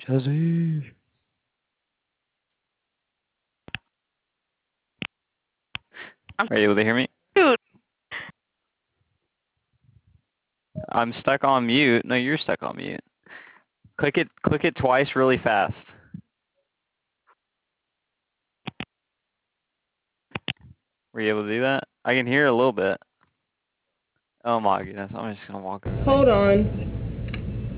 Chazzy. I'm Are you able to hear me? dude. I'm stuck on mute. No, you're stuck on mute. Click it twice really fast. Were you able to do that? I can hear a little bit. Oh my goodness, I'm just gonna walk away. Hold on.